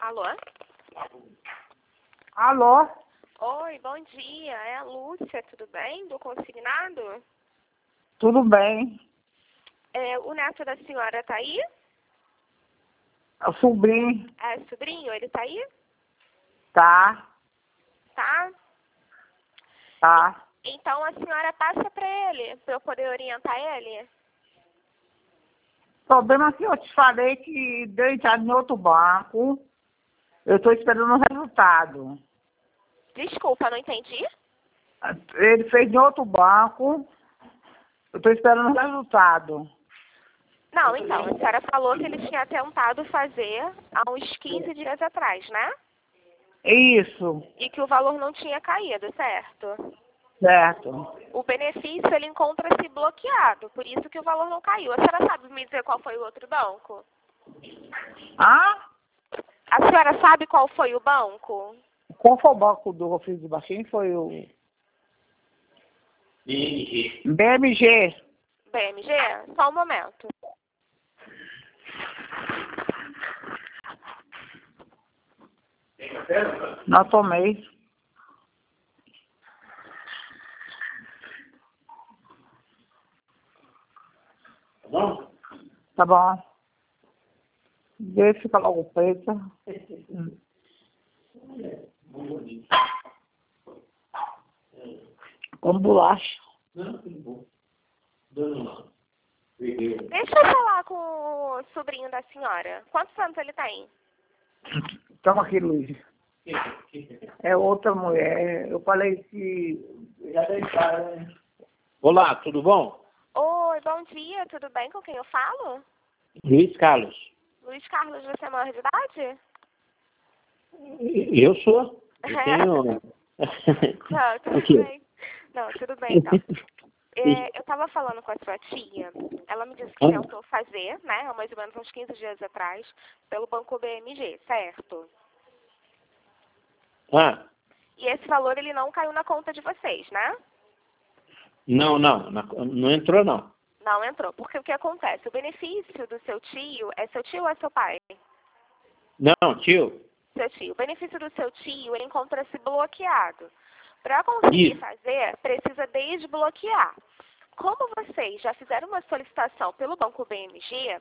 Alô? Alô? Oi, bom dia. É a Lúcia, tudo bem? Do consignado? Tudo bem? O neto da senhora tá aí? O sobrinho É sobrinho, ele tá aí? tá, Tá? tá. Então a senhora passa pra ele, pra eu poder orientar ele? O problema é que eu te falei que deu entrada em outro banco. Eu estou esperando o resultado. Desculpa, não entendi? Ele fez em outro banco. Eu estou esperando o resultado. Não, então, a senhora falou que ele tinha tentado fazer há uns 15 dias atrás, né? Isso, E que o valor não tinha caído, certo? certo. O benefício, ele encontra-se bloqueado, por isso que o valor não caiu. A senhora sabe me dizer qual foi o outro banco? Ah? A senhora sabe qual foi o banco? Qual foi o banco do filho de baixinho? Foi o BMG. BMG? Só um momento. Não tomei. Tá bom? Tá bom. Deixa ficar logo preta. Com bolacha. Não, tudo bom. Dona Perdeu. Deixa eu falar com o sobrinho da senhora. Quantos anos ele tem? Toma aqui, Luiz. É outra mulher. Eu falei que já deixaram, né? Olá, tudo bom? Oi, bom dia, tudo bem? Com quem eu falo? Luiz Carlos. Luiz Carlos, você é maior de idade? Eu sou. Eu tenho. Não, O tudo quê? bem. Não, tudo bem, então. Eu estava falando com a sua tia, ela me disse que tentou fazer, né, há mais ou menos uns 15 dias atrás, pelo Banco BMG, certo? Ah, E esse valor, ele não caiu na conta de vocês, né? não, não entrou não. Não entrou, porque o que acontece? O benefício do seu tio, é seu tio ou é seu pai? Não, tio. Seu tio. O benefício do seu tio, ele encontra-se bloqueado. Para conseguir Isso. fazer, precisa desbloquear. Como vocês já fizeram uma solicitação pelo Banco BMG,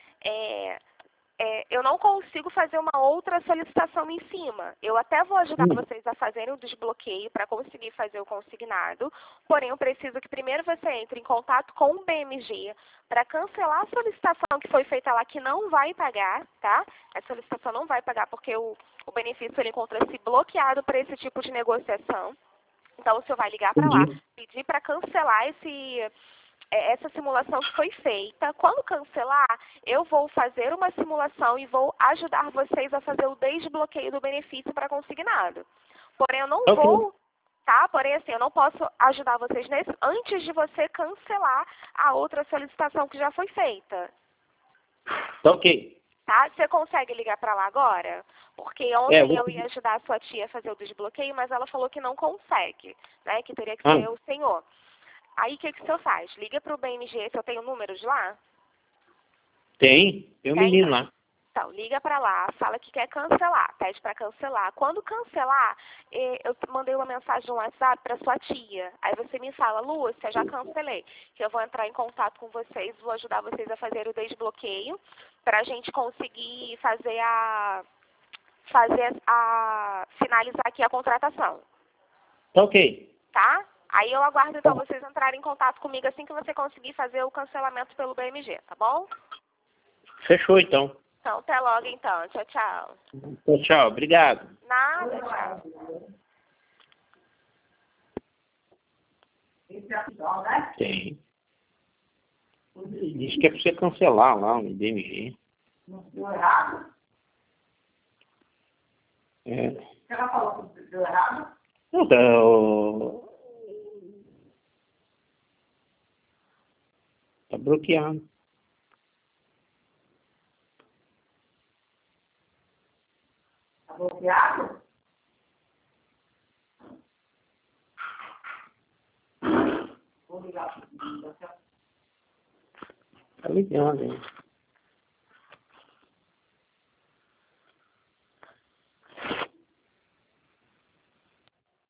eu não consigo fazer uma outra solicitação em cima. Eu até vou ajudar vocês a fazerem o desbloqueio para conseguir fazer o consignado, porém eu preciso que primeiro você entre em contato com o BMG para cancelar a solicitação que foi feita lá, que não vai pagar, tá? A solicitação não vai pagar porque o benefício ele encontra-se bloqueado para esse tipo de negociação. Então o senhor vai ligar para lá, Entendi. pedir para cancelar essa simulação que foi feita. Quando cancelar, eu vou fazer uma simulação e vou ajudar vocês a fazer o desbloqueio do benefício para consignado. Porém, eu não Ok. vou, tá? Porém, assim, eu não posso ajudar vocês antes de você cancelar a outra solicitação que já foi feita. Tá ok. Tá? Você consegue ligar para lá agora? Porque ontem eu ia ajudar a sua tia a fazer o desbloqueio, mas ela falou que não consegue, né? Que teria que ser o senhor. Aí o que o senhor faz? Liga para o BMG, se eu tenho números lá? Tem um menino lá. Então, liga para lá, fala que quer cancelar, pede para cancelar. Quando cancelar, eu mandei uma mensagem no WhatsApp para sua tia. Aí você me fala, Lúcia, já cancelei. Que eu vou entrar em contato com vocês, vou ajudar vocês a fazer o desbloqueio para a gente conseguir finalizar aqui a contratação. Tá ok. Tá? Aí eu aguardo então vocês entrarem em contato comigo assim que você conseguir fazer o cancelamento pelo BMG, tá bom? Fechou então. Então, até logo então. Tchau, tchau. Então, tchau, obrigado. Nada, tchau. Né? Tem. Diz que é pra você cancelar lá no DMG. Não deu errado? É. Ela falou que deu errado? Não, tá bloqueado. Tá bloqueado? Vou ligar. Tá ligado, hein?